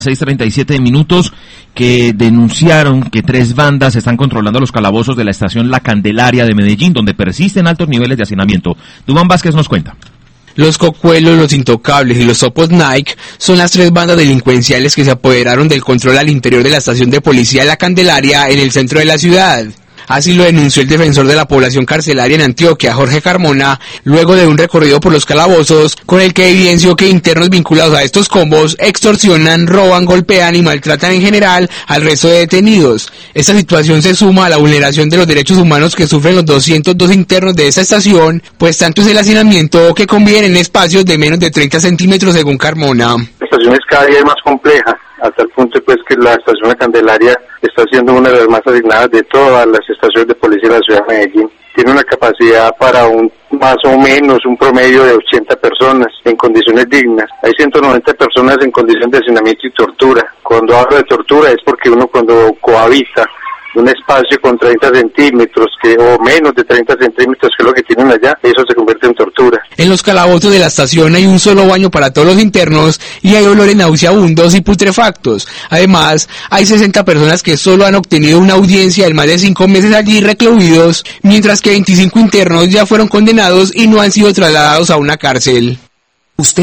6:37 que denunciaron que 3 bandas están controlando los calabozos de la estación La Candelaria de Medellín, donde persisten altos niveles de hacinamiento. Duván Vázquez nos cuenta. Los Cocuelos, los Intocables y los Topos Nike son las 3 bandas delincuenciales que se apoderaron del control al interior de la estación de policía La Candelaria en el centro de la ciudad. Así lo denunció el defensor de la población carcelaria en Antioquia, Jorge Carmona, luego de un recorrido por los calabozos, con el que evidenció que internos vinculados a estos combos extorsionan, roban, golpean y maltratan en general al resto de detenidos. Esta situación se suma a la vulneración de los derechos humanos que sufren los 202 internos de esta estación, pues tanto es el hacinamiento que conviven en espacios de menos de 30 centímetros según Carmona. La estación es cada día más compleja, hasta el punto pues que la estación La Candelaria está siendo una de las más asignadas de todas las estaciones de policía de la ciudad de Medellín. Tiene una capacidad para más o menos un promedio de 80 personas en condiciones dignas. Hay 190 personas en condición de hacinamiento y tortura. Cuando hablo de tortura es porque uno cuando cohabita un espacio con 30 centímetros o menos de 30 centímetros, que es lo que tienen allá, eso se convierte en tortura. En los calabozos de la estación hay un solo baño para todos los internos y hay olores nauseabundos y putrefactos. Además, hay 60 personas que solo han obtenido una audiencia de más de 5 meses allí recluidos, mientras que 25 internos ya fueron condenados y no han sido trasladados a una cárcel.